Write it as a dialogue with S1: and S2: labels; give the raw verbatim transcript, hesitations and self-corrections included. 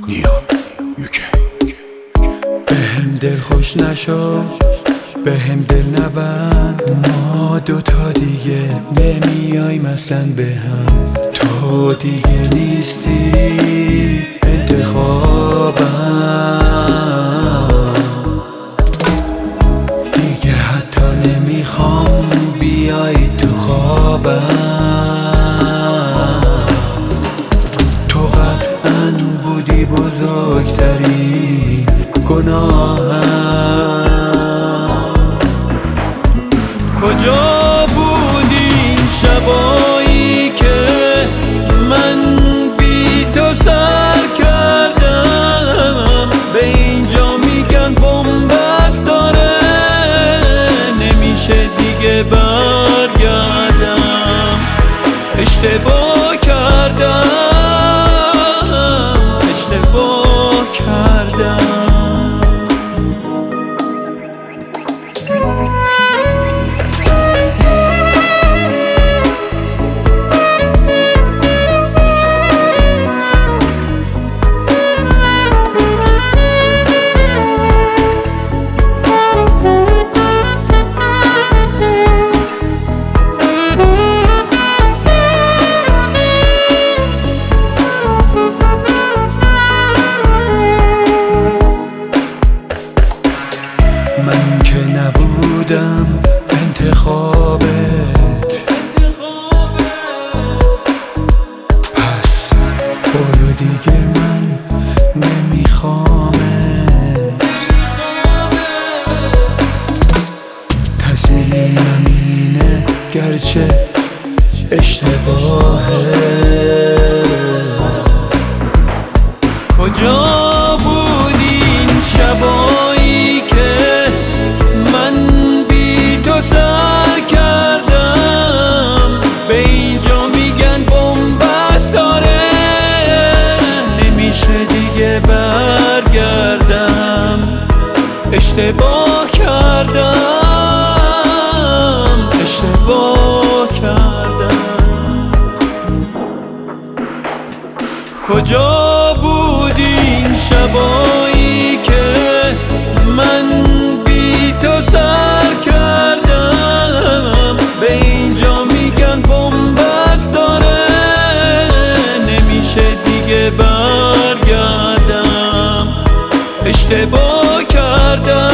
S1: نیام یوکی به هم دل خوش نشو، به هم دل نبند، ما دوتا دیگه نمیایم اصلا به هم. تو دیگه نیستی انتخابم، دیگه حتی نمیخوام بیای تو خوابم. تو قطعاً بودی بزرگترین گناهم. کجا بودی این شبایی که من بی تو سر کردم؟ به اینجا میگن بنبست داره، نمیشه دیگه برگردم. اشتباه کردم، اشتباه کردم. من که نبودم انتخابت، پس برو دیگه من نمیخوامت. تصمیمم اینه گرچه اشتباهه. کجا بودی این شبایی که من بی تو سر کردم؟ به اینجا میگن بنبست داره، نمیشه دیگه برگردم. اشتباه کردم، اشتباه کردم. کجا بودی این شبایی که من بی تو سر کردم؟ به اینجا میگن بنبست داره، نمیشه دیگه برگردم. اشتباه کردم،